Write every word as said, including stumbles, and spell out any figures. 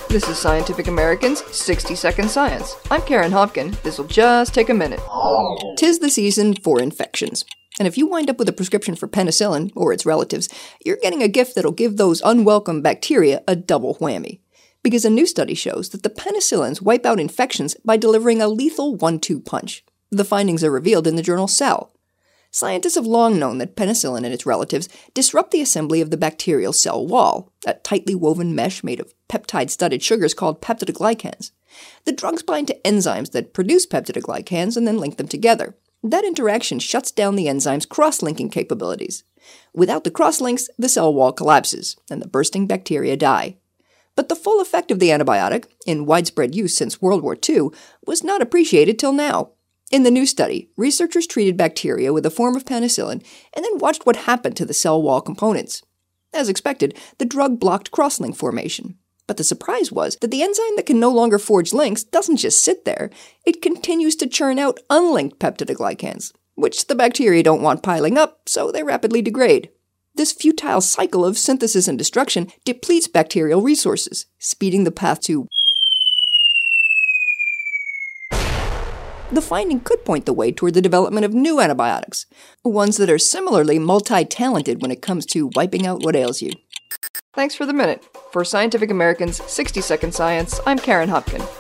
This is Scientific American's sixty second Science. I'm Karen Hopkin. This'll just take a minute. Tis the season for infections. And if you wind up with a prescription for penicillin, or its relatives, you're getting a gift that'll give those unwelcome bacteria a double whammy. Because a new study shows that the penicillins wipe out infections by delivering a lethal one two punch. The findings are revealed in the journal Cell. Scientists have long known that penicillin and its relatives disrupt the assembly of the bacterial cell wall, a tightly woven mesh made of peptide-studded sugars called peptidoglycans. The drugs bind to enzymes that produce peptidoglycans and then link them together. That interaction shuts down the enzyme's cross-linking capabilities. Without the cross-links, the cell wall collapses, and the bursting bacteria die. But the full effect of the antibiotic, in widespread use since World War Two, was not appreciated till now. In the new study, researchers treated bacteria with a form of penicillin and then watched what happened to the cell wall components. As expected, the drug blocked crosslink formation. But the surprise was that the enzyme that can no longer forge links doesn't just sit there, it continues to churn out unlinked peptidoglycans, which the bacteria don't want piling up, so they rapidly degrade. This futile cycle of synthesis and destruction depletes bacterial resources, speeding the path to The finding could point the way toward the development of new antibiotics, ones that are similarly multi-talented when it comes to wiping out what ails you. Thanks for the minute. For Scientific American's sixty second Science, I'm Karen Hopkin.